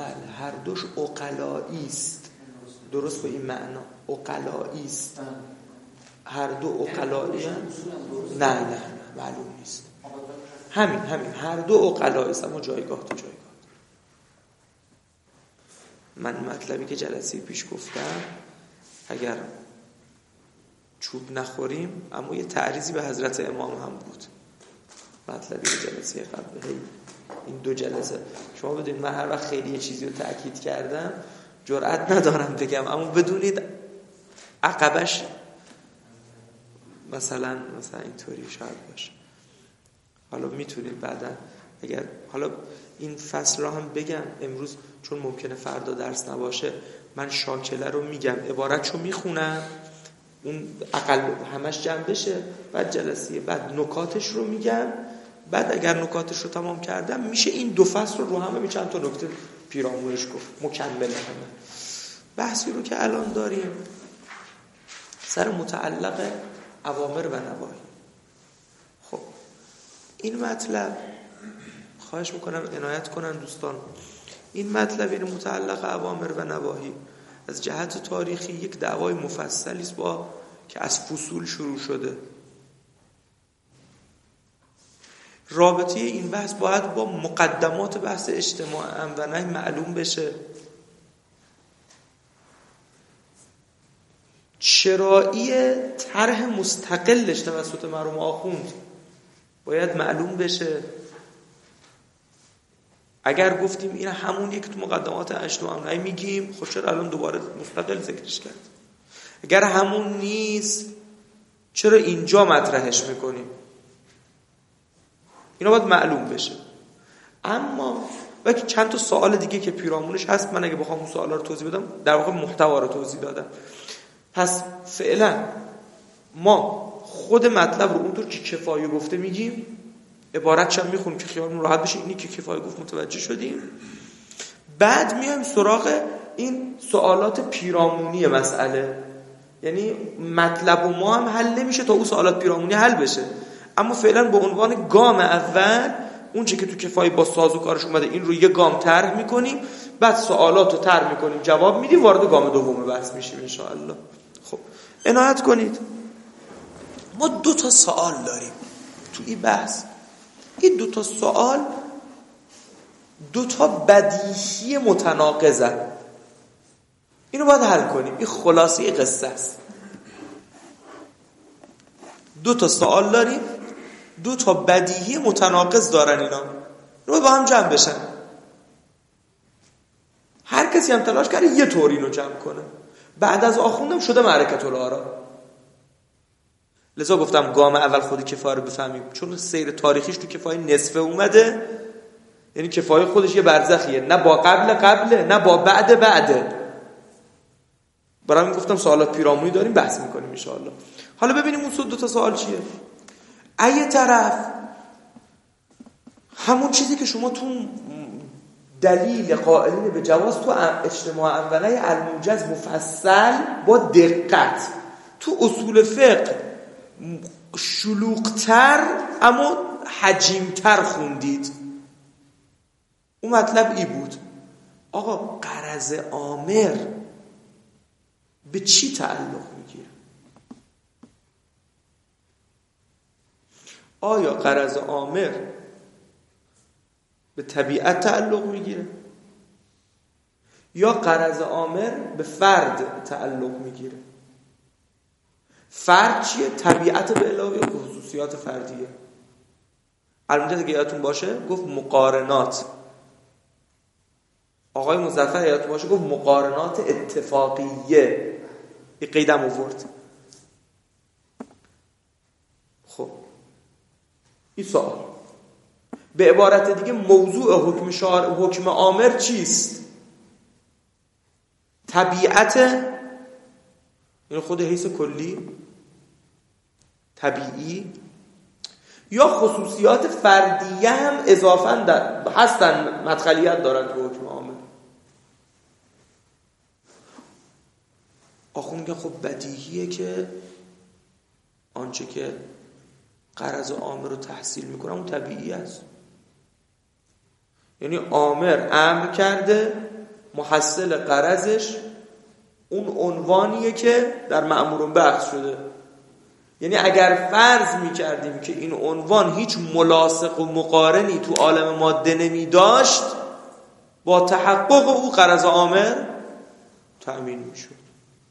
بله هر دوش عقلایی است. درست به این معنا عقلایی است. هر دو عقلایی نه معلوم نیست. همین هر دو عقلایی است، اما جایگاه تو جایگاه. من مطلبی که جلسه پیش گفتم اگر چوب نخوریم، اما یه تعریضی به حضرت امام هم بود. مطلبی که جلسه قبل این 2 جلسه شما بدونید من هر وقت خیلی یه چیزی رو تأکید کردم جرئت ندارم بگم، اما بدونید عقبش مثلا اینطوری شاید باشه. حالا میتونید بعدا اگر حالا این فصل را هم بگم امروز، چون ممکنه فردا درس نباشه، من شاکله رو میگم، عبارتشو میخونم، اون اقل همش جمع بشه، بعد جلسه بعد نکاتش رو میگم، بعد اگر نکاتش رو تمام کردم میشه این 2 فصل رو همه چند تا نکته پیرامونش گفت مکمل همه. بحثی رو که الان داریم سر متعلق اوامر و نواهی. خب این مطلب خواهش میکنم عنایت کنن دوستان، این مطلب این متعلق اوامر و نواهی از جهت تاریخی یک دعوای مفصلی است با که از فصول شروع شده. رابطه این بحث باید با مقدمات بحث اجتماع امر و نهی معلوم بشه. چرایی طرح مستقلش توسط مرحوم آخوند باید معلوم بشه. اگر گفتیم این همون یک تو مقدمات اجتماع امر و نهی میگیم، خب چرا الان دوباره مستقل ذکرش کرد؟ اگر همون نیست چرا اینجا مطرحش میکنیم؟ اینا باید معلوم بشه. اما وقتی چند تا سوال دیگه که پیرامونش هست، من اگه بخوام اون سوالا رو توضیح بدم در واقع محتوا رو توضیح دادم. پس فعلا ما خود مطلب رو اونطور که کفایه گفته میگیم، عبارتش هم میخونیم که خیالمون راحت بشه اینی که کفایه گفت متوجه شدیم. بعد میایم سراغ این سوالات پیرامونی مسئله، یعنی مطلب و ما هم حل نمیشه تا اون سوالات پیرامونی حل بشه، اما فعلا به عنوان گام اول اون چه که تو کفایه با سازو کارش اومده این رو یه گام طرح میکنیم، بعد سوالات رو طرح میکنیم، جواب میدیم، وارد گام دوم بحث میشیم ان شاء الله. خب عنایت کنید، ما 2 تا سوال داریم تو این بحث. این 2 تا سوال 2 تا بدیهی متناقضه، اینو باید حل کنیم. این خلاصه قصه است. 2 تا سوال داریم، 2 تا بدیهی متناقض دارن، اینا رو با هم جمع بشن. هر کسی هم تلاش کرده یه طور اینو جمع کنه. بعد از آخوندم شده معرکت الآرا. لذا گفتم گام اول خود کفایه رو بفهمیم، چون سیر تاریخیش تو کفایه نصفه اومده، یعنی کفایه خودش یه برزخیه، نه با قبله نه با بعده. برای همین گفتم سوالات پیرامونی داریم، بحث میکنیم ان شاء الله. حالا ببینیم اون 2 تا سوال چیه. یه طرف همون چیزی که شما تو دلیل قائلین به جواز تو اجتماع امر و نهی الموجز مفصل با دقت تو اصول فقه شلوغ‌تر اما حجیم‌تر خوندید. اون مطلب ای بود آقا غرض آمر به چی تعلق میگیره؟ آیا غرض آمر به طبیعت تعلق میگیره یا غرض آمر به فرد تعلق میگیره؟ فرد چیه؟ طبیعت به علاوه خصوصیات فردیه. البته که یادتون باشه گفت مقارنات. آقای مظفر یادتون باشه گفت مقارنات اتفاقیه. این قیدم آورد. خب این سوال به عبارت دیگه موضوع حکم آمر چیست؟ طبیعت، یعنی خود حیث کلی طبیعی، یا خصوصیات فردیه هم اضافاً هستن مدخلیت دارن تو حکم آمر؟ آخون میگه خب بدیهیه که آنچه که غرض آمر رو تحصیل میکنه اون طبیعی است. یعنی آمر امر کرده محصل غرضش اون عنوانیه که در مأمور بحث شده. یعنی اگر فرض می‌کردیم که این عنوان هیچ ملاصق و مقارنی تو عالم ماده نمی داشت، با تحقق او غرض عامر تأمین میشد.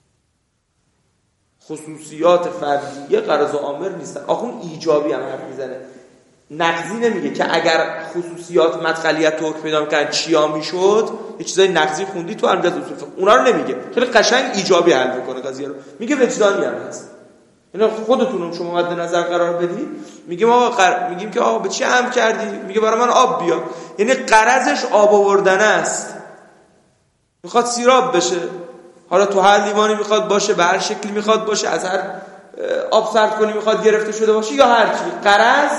خصوصیات فردیه غرض عامر نیستن. آخون ایجابی هم حرف میزنه، نقضی نمیگه که اگر خصوصیات مدخلیت حکم پیدا می‌کردن چیا میشد. یه چیزای نقضی خوندی تو امجاد اصول فقه، اونا رو نمیگه، خیلی قشنگ ایجابی حل میکنه قضیه رو. میگه وجدانی هم هست. یعنی خودتون شما مد نظر قرار بدید، میگیم که آقا به چی امر کردی؟ میگه برای من آب بیار. یعنی غرضش آب آوردن است، میخواد سیراب بشه. حالا تو هر لیوانی میخواد باشه، به هر شکلی میخواد باشه، از هر آب سرد کنی میخواد گرفته شده باشه یا هر چی، غرض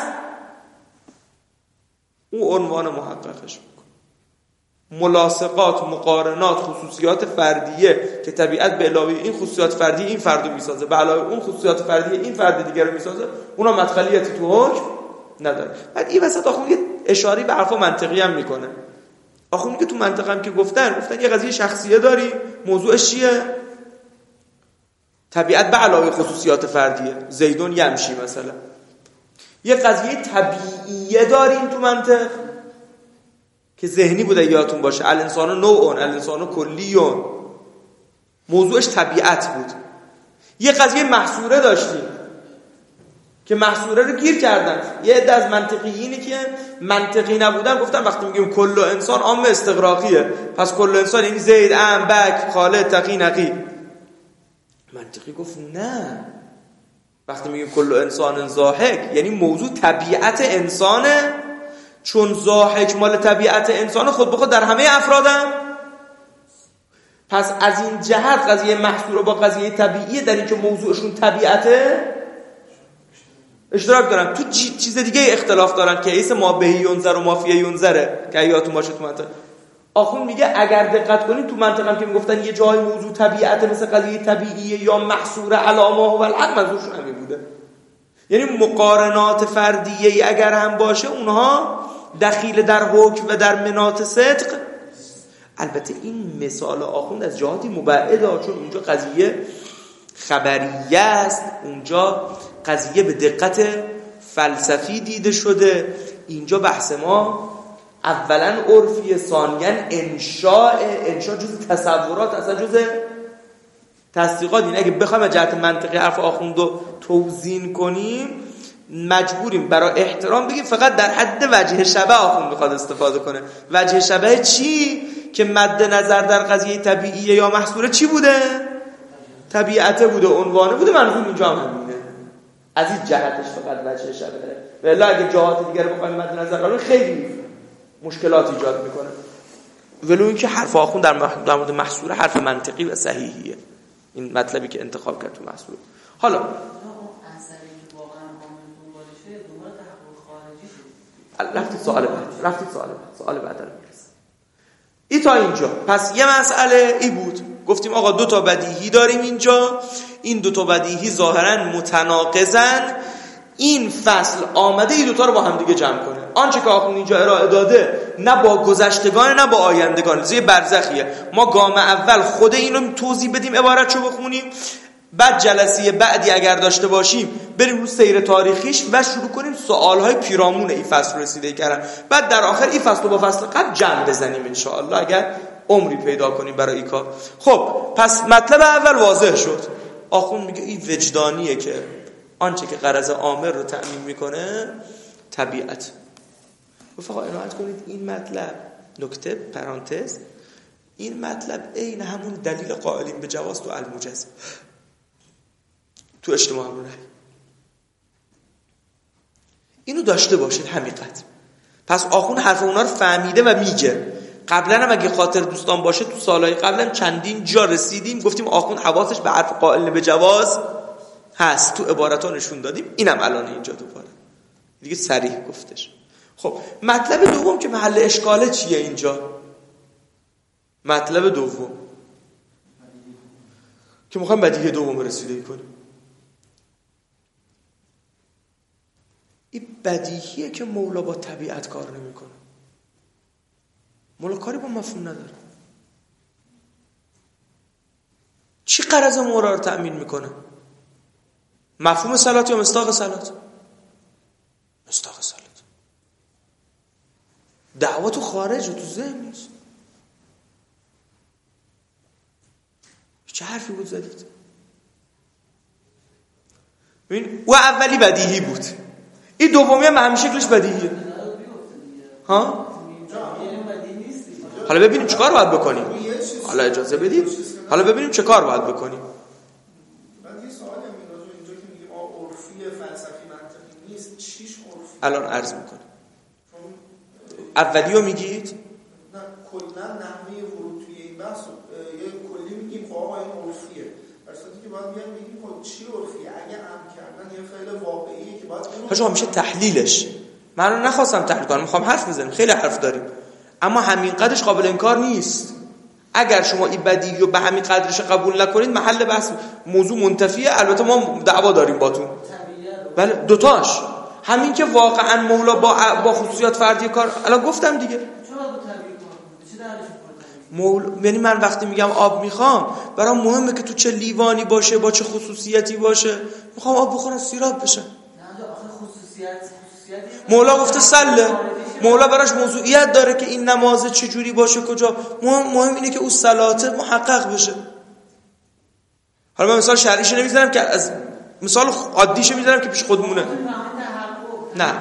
اون عنوان محققش میکنه. ملاصقات، مقارنات، خصوصیات فردیه که طبیعت به علاوه این خصوصیات فردی این فردو میسازه، به علاوه اون خصوصیات فردی این فرد دیگر رو میسازه، اونا مدخلیتی تو حکم نداره. بعد این وسط آخون یه اشاری به حرف منطقی هم میکنه. آخون که تو منطق هم که گفتن یه قضیه شخصیه داری، موضوعش چیه؟ طبیعت به علاوه خصوصیات فردیه، زیدون یمشی مثلا. یه قضیه طبیعیه داریم تو منطق که ذهنی بوده یادتون باشه، الانسان نوعون، الانسان کلیون، موضوعش طبیعت بود. یه قضیه محصوره داشتیم که محصوره رو گیر کردن یه عده از منطقیینی که منطقی نبودن، گفتن وقتی میگیم کل انسان عام استغراقیه، پس کل انسان یعنی زید، ام، بک، خالد، تقی، نقی. منطقی گفت نه، وقتی میگیم کل انسان ضاحک یعنی موضوع طبیعت انسانه، چون ضاحک مال طبیعت انسان خود به خود در همه افرادم. پس از این جهت قضیه محصور با قضیه طبیعیه در این که موضوعشون طبیعته اشتراک دارن. تو چیز دیگه اختلاف دارن که ایس ما بهی ینظر و مافیه ینظره که یادتون باشه تو منطق. آخون میگه اگر دقت کنین تو منطق هم که میگفتن یه جای موضوع طبیعته مثل قضیه طبیعیه یا محصور علامه و الحق، منظورشون همین بوده. یعنی مقارنات فردیه اگر هم باشه اونها دخیل در حکم و در مناط صدق. البته این مثال آخوند از جهاتی مبعده، چون اونجا قضیه خبریه است، اونجا قضیه به دقت فلسفی دیده شده. اینجا بحث ما اولا عرفی، ثانیا انشاء جز تصورات، اصلا جز تصدیقات. این اگه بخوایم از جهت منطقی حرف آخوند رو توزین کنیم مجبوریم برای احترام بگیم فقط در حد وجه شبه آخوند میخواد استفاده کنه. وجه شبه چی؟ که مد نظر در قضیه طبیعیه یا محصوره چی بوده؟ طبیعته بوده، عنوانه بوده، منظور اینجا هم همینه. از این جهتش فقط وجه شبه. ولی اگه جهات دیگر بخوایم مد نظر قرار خیلی مشکلات ایجاد میکنه. ولو اینکه حرف آخوند در مورد محصوره حرف منطقی و صحیحیه، این مطلبی که انتخاب کرد تو محصوره. حالا رفتید سوال بعد رو میرسه. این تا اینجا. پس یه مسئله ای بود، گفتیم آقا دو تا بدیهی داریم اینجا، این دو تا بدیهی ظاهرا متناقضن. این فصل آمده این دوتا رو با هم دیگه جمع کنه. آنچه که آخوند اینجا ارائه داده نه با گذشتگان نه با آیندگان، زیر برزخیه. ما گام اول خود این رو توضیح بدیم، عبارتشو بخونیم، بعد جلسه بعدی اگر داشته باشیم بریم رو سیر تاریخیش و شروع کنیم سوالهای پیرامون این فصل رسیده کردن. بعد در آخر این فصل رو با فصل قبل جمع بزنیم انشاءالله اگر عمری پیدا کنیم برای این کار. خب پس مطلب اول واضح شد. آخوند میگه این وجدانیه که آنچه که غرض عامر رو تأمین میکنه طبیعت. فقط عنایت کنید این مطلب، نکته پرانتز، این مطلب عین همون دلیل قائلین به جواز تو الموجز تو اجتماع امر نهی. اینو داشته باشید حقیقت. پس آخوند حرف اونا رو فهمیده و میگه. قبلا هم اگه خاطر دوستان باشه تو سالهای قبلا چندین جا رسیدیم گفتیم آخوند حواسش به حرف قائلین به جواز هست، تو عبارت‌ها نشون دادیم. اینم الان اینجا دوباره دیگه صریح گفتش. خب مطلب دوم که محل اشکاله چیه اینجا؟ مطلب دوم که میخوایم بدیهی دوم رسیده کنیم، این بدیهیه که مولا با طبیعت کار نمیکنه. مولا کاری با مفهوم نداره. چی غرض مورا رو تأمین میکنه؟ مفهوم صلات یا مصداق صلات؟ مصداق صلات. دعوا تو خارج و تو ذهن نیست. چه حرفی بود زدید؟ ببین او اولی بدیهی بود، این دومی هم همین شکلش بدیهیه. ها؟ حالا ببینیم چه کار باید بکنیم. حالا اجازه بدید حالا ببینیم چه کار باید بکنیم. من یه سوالی میاد اینجا که میگیم عرفی فلسفی منطقی نیست، چیش عرفی؟ الان عرض میکنم. اولیو میگید؟ نه کلا نحوه ورود توی این بحث یه کلی میگیم خب آقا این عرفیه. در صورتی که باید بیان میگیم خب چی عرفیه؟ اگه امر کردن یه فعل واقعیه که باید حاجا میشه تحلیلش. من رو نخواستم تحلیل کنم، میخوام حرف بزنیم، خیلی حرف داریم، اما همین قدرش قابل انکار نیست. اگر شما این بدیهی رو به همین قدرش قبول نکنید محل بحث موضوع منتفیه. البته ما دعوا داریم باتون. بله دوتاش، همین که واقعا مولا با خصوصیات فردی کار، الان گفتم دیگه. یعنی من وقتی میگم آب میخوام، برام مهمه که تو چه لیوانی باشه، با چه خصوصیتی باشه. میخوام آب بخورم سیراب بشه. مولا گفته سله، مولا براش موضوعیت داره که این نماز چه جوری باشه، کجا. مهم اینه که اون صلاته محقق بشه. حالا من مثال شرعیش نمیذارم که از مثال عادیش میذارم که پیش خودمونه. نه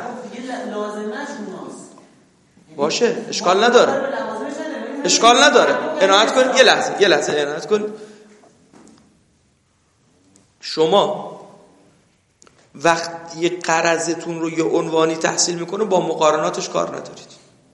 باشه اشکال نداره، اشکال نداره. عنایت کنید یه لحظه عنایت کنید. شما وقتی قرضتون رو یه عنوانی تحصیل میکنه با مقارناتش کار ندارید.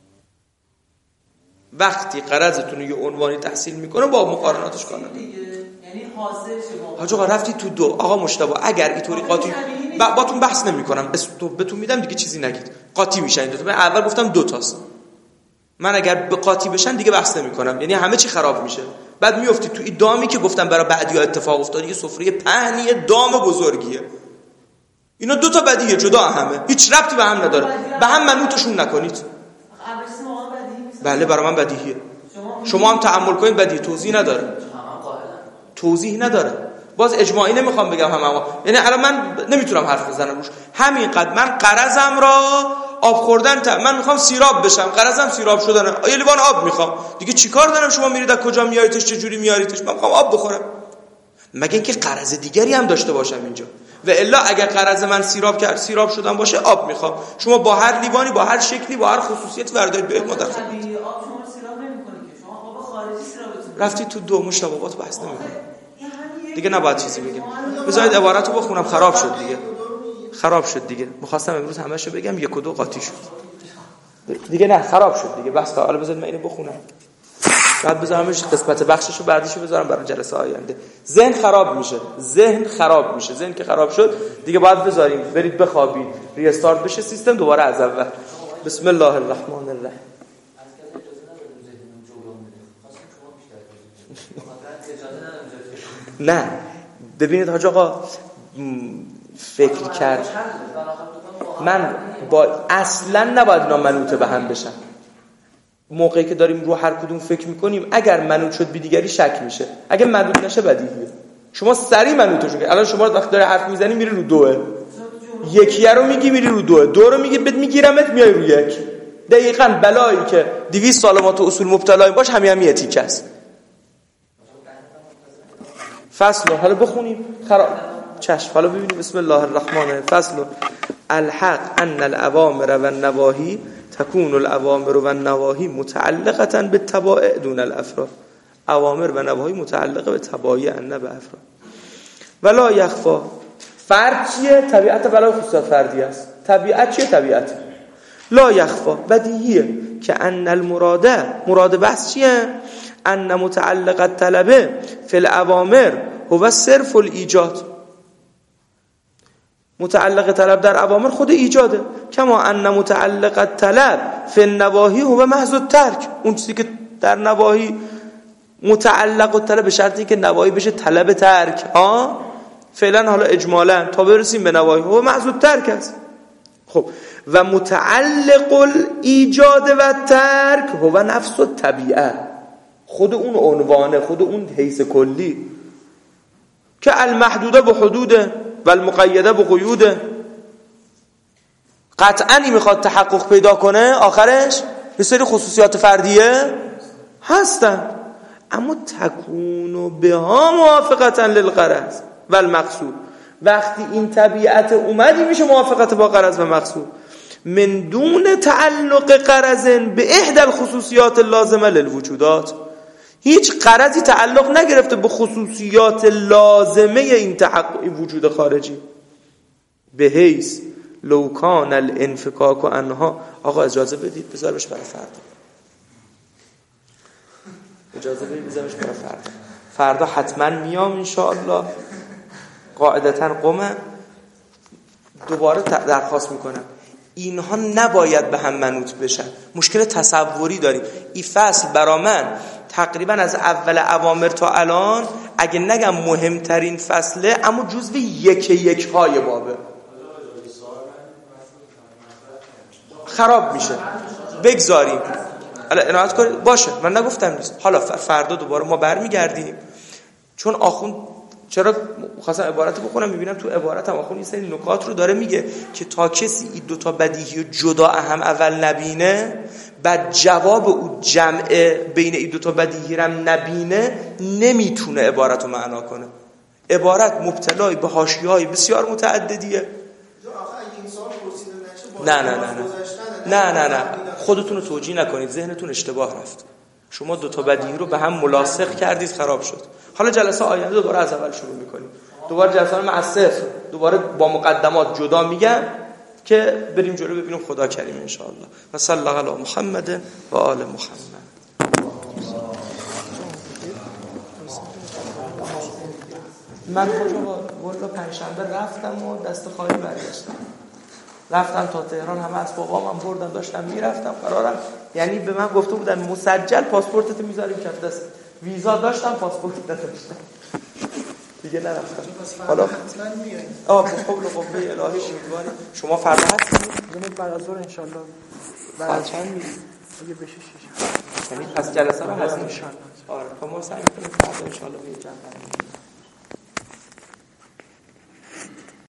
وقتی قرضتون رو یه عنوانی تحصیل میکنه با مقارناتش کار ندارید. یعنی حاصل شه. حاج آقا رفتی تو دو. آقا مجتبی اگر اینطوری قاطی باتون بحث نمیکنم، بهتون میدم دیگه چیزی نگید، قاطی میشن این دو تا. من اول گفتم دو تاست. من اگر به قاطی بشن دیگه بحث نمیکنم، یعنی همه چی خراب میشه. بعد میافتی تو این دامی که گفتم برای بعدیا اتفاق افتاد، یه سفره پهنی دام بزرگیه. اینا دو تا بدیهیه جدا همه، هیچ ربطی به هم نداره، به هم منوطشون نکنید. بله برای من بدیهیه. شما هم تأمل کنید بدیهی، توضیح نداره. باز اجماعی نمیخوام بگم یعنی الان من نمیتونم حرف بزنم روش. همینقدر من قرضم را آب خوردن من میخوام سیراب بشم، قرضم سیراب شدنه، یه لیوان آب میخوام دیگه. چیکار دارم شما میرید از کجا میاریدش، چه جوری میاریدش؟ من میخوام آب بخورم، مگه اینکه قرض دیگری هم داشته باشم اینجا. و الا اگر قرض من سیراب شدن باشه آب میخوام. شما با هر لیوانی، با هر شکلی، با هر خصوصیت وردارید به مادر. آب شما سیراب نمیکنه که شما آب خارجی سیرابتون. رفتی تو دو مشتبهات بحث نمیکنه دیگه. نباید چیزی بگم. بذارید عبارتو بخونم. خراب شد دیگه. می‌خواستم امروز همه‌شو بگم، یک و دو قاطی شد دیگه. نه خراب شد دیگه، بس. حالا بذارید من اینو بخونم، بعد بذارمش قسمت بخششو بعدیشو بذارم برای جلسه آینده. ذهن خراب میشه. ذهن که خراب شد دیگه باید بذاریم برید بخوابید، ریستارت بشه سیستم دوباره از اول. بسم الله الرحمن الرحیم. نه ببینید حاج آقا، فکر کرد من با اصلا نباید اینا منوط به هم بشن. موقعی که داریم رو هر کدوم فکر میکنیم، اگر منوط شد به دیگری شک میشه، اگه منوط نشه بدیهیه. شما سری منوطش کنید. الان شما وقتی داره حرف میزنی میری رو دوه، یکیه رو میگی میری رو دوه، دو رو میگی میگیرمت میای رو یک. دقیقاً بلایی که 200 سال ما تو اصول مبتلا باش همین تیکه است. فصل حالا بخونیم خراب چشم. حالا ببینیم بسم الله الرحمن الرحیم. فصل الحق ان الاوامر و النواهی تكون الاوامر و النواهی متعلقه بالتبائع دون الافراد. اوامر و نواهی متعلقه به تبایع نه به افراد. ولا یخفا. فرد چیه؟ طبیعت ولا خصوصیات فردی است. طبیعت چیه؟ طبیعت. لا یخفا بدیهیه که ان مراد بحث چیه؟ ان متعلق الطلبه فی الاوامر هو صرف الایجاد. متعلق طلب در اوامر خود ایجاده. کما ان متعلق الطلب فی النواهی هو محض الترک. اون چیزی که در نواهی متعلق الطلب به شرطی که نواهی بشه طلب ترک. فعلا حالا اجمالا تا برسیم به نواهی هو محض الترک است. خب و متعلق الایجاد و ترک هو نفس الطبیعه. خود اون عنوانه، خود اون حیث کلی. که المحدوده به حدوده و المقیده به قیوده. قطعا میخواد تحقق پیدا کنه، آخرش یه سری خصوصیات فردیه هستن، اما تکون بها موافقتا للغرض و المقصود. وقتی این طبیعت اومدی میشه موافقت با غرض و مقصود، من دون تعلق غرض به احدى الخصوصیات اللازمه للوجودات. هیچ غرضی تعلق نگرفته به خصوصیات لازمه این تحقق وجود خارجی. به حیث لو کان الانفکاک و انها. آقا اجازه بدید بذار بهش برای فردا، اجازه بدید بذارش برای فردا. فردا حتما میام انشاءالله، قاعدتا قمه. دوباره درخواست میکنم اینها نباید به هم منوط بشن. مشکل تصوری داریم. این فصل برا من تقریبا از اول اوامر تا الان اگه نگم مهمترین فصله، اما جزو یک های بابه. خراب میشه، بگذاریم عنایت کنید. باشه من نگفتم نیست. حالا فردا دوباره ما برمیگردیم، چون آخوند چرا خواستم عبارت بخونم، میبینم تو عبارتم آخوند این سری نکات رو داره میگه که تا کسی این دوتا بدیهی و جدا هم اول نبینه، بعد جواب او جمع بین این دوتا بدیهی هم نبینه، نمیتونه عبارت رو معنا کنه. عبارت مبتلای به حاشیه‌های بسیار متعددیه. نه خودتون رو توجیه نکنید، ذهنتون اشتباه رفت. شما دوتا بدیهی رو به هم ملاصق کردید، خراب شد. حالا جلسه آینده دوباره از اول شروع میکنیم، دوباره جلسه من از صفر دوباره با مقدمات جدا میگم که بریم جلو، ببینیم خدا کریم ان شاء الله. و صلی الله علی محمد و آل محمد. من والا پنجشنبه رفتم و دست خالی برگشتم. رفتم تا تهران، همه اسبابامم بردم، داشتم میرفتم. قرارم یعنی به من گفته بودن مسجل پاسپورتت میذاریم کف دست. ویزا داشتم، پاسپورت نداشتم، دیگه نرفتم. حالا حتما میایید. به قول قوه الهی امیدواریم. شما فردا هستید؟ بعد از ظهر ان شاء الله. بعد چند میرید؟ اگه بشه 6. یعنی پس جلسه رو هستیم ان شاء الله. آره ما سعی می‌کنیم فردا ان شاء الله بیایم.